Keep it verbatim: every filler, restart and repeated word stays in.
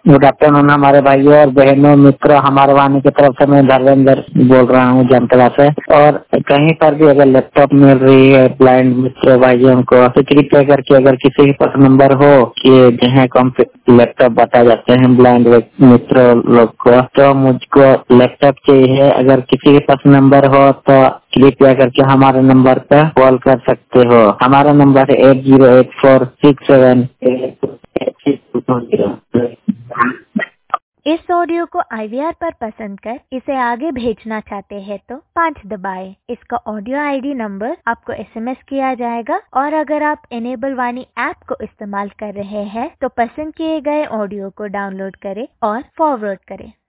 Good afternoon हमारे भाइयों और बहनों, मित्रों। हमारे वाणी की तरफ से मैं धर्मेंद्र बोल रहा हूँ जामतला से। और कहीं पर भी अगर लैपटॉप मिल रही है ब्लाइंड मित्रों भाइयों को, तो कृपया करके अगर किसी के पास नंबर हो कि जहाँ कम लैपटॉप बता जाते हैं ब्लाइंड मित्रों लोग को, तो मुझको लैपटॉप चाहिए। अगर किसी के पास नंबर हो तो कृपया करके हमारे नंबर पर कॉल कर सकते हो। हमारा नंबर है eight zero eight four six seven eight six two zero. इस ऑडियो को आई वी आर पर पसंद कर इसे आगे भेजना चाहते हैं तो पाँच दबाएं। इसका ऑडियो आई डी नंबर आपको एस एम एस किया जाएगा। और अगर आप इनेबल वाणी ऐप को इस्तेमाल कर रहे हैं तो पसंद किए गए ऑडियो को डाउनलोड करें और फॉरवर्ड करें।